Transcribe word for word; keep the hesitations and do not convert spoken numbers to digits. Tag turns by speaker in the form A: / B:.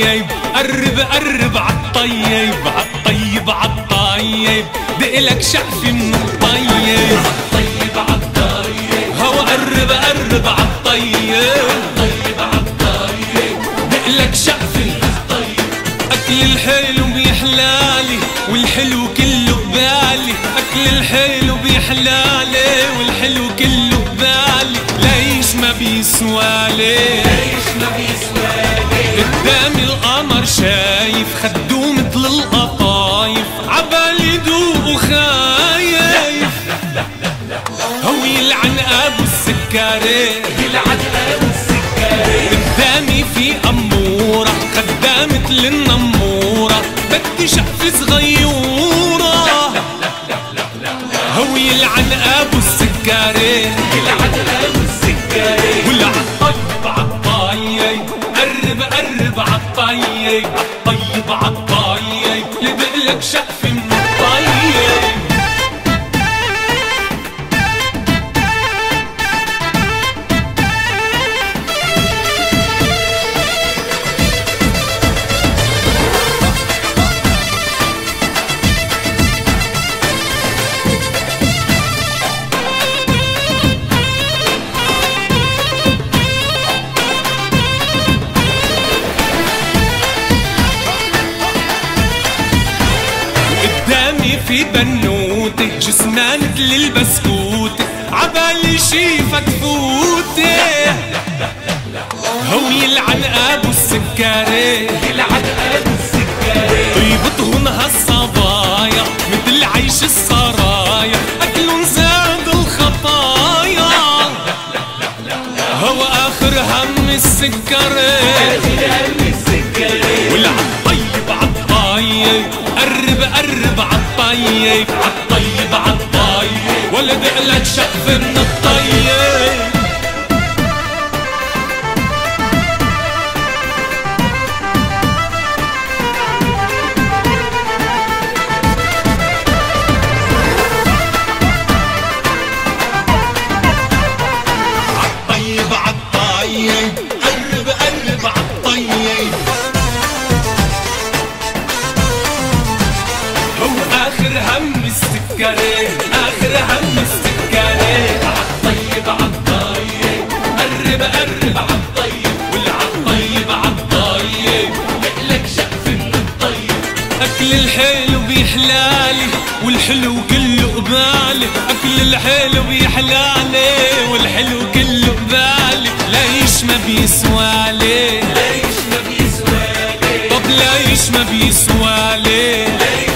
A: عالطيب، قرب قرب عالطيب، عالطيب عالطيب، دقلك شقفة من الطيب.
B: عالطيب عالطيب،
A: هو قرب قرب عالطيب،
B: عالطيب عالطيب،
A: دقلك شقفة من الطيب. أكل الحلو بيحلالي والحلو كله ببالي، أكل الحلو بيحلالي والحلو كله ببالي، ليش ما بيسوالي؟
B: ليش ما بيسوالي؟
A: قدامي القمر شايف خدو مثل القطايف، عبالي دوق وخايف. هو يلعن ابو السكري،
B: يلعن ابو السكري.
A: قدامي في اموره خدها مثل النموره، بدي شقفه صغيوره. هو يلعن ابو السكري،
B: يلعن ابو السكري.
A: والعالطيب عالطيب، قرب قرب عالطيب، عالطيب عالطيب، لدقلك شقفة من الطيب. قدامي في بنوتة جسمها مثل البسكوتة، عبالي شيفة تفوتي. هو يلعن ابو السكري،
B: يلعن ابو السكري.
A: طيبتهن هالصبايا مثل عيش السرايا، اكلن زاد الخطايا. هو اخر هم السكري،
B: اخر هم السكري.
A: والعالطيب عالطيب، قرب قرب عالطيب، عالطيب عالطيب، ولا دقلك شقفة من الطيب. عالطيب عالطيب، قرب قرب عالطيب. هو آخر هم السكري، آخر هم السكري.
B: عالطيب عالطيب،
A: قرب قرب عالطيب، والعالطيب عالطيب،
B: دقلك شقفة من الطيب.
A: أكل الحلو بيحلالي والحلو كله قبالي، أكل الحلو بيحلالي والحلو كله قبالي، ليش ما بيسوالي؟
B: ليش ما بيسوالي؟
A: طب ليش ما بيسوالي؟
B: ليش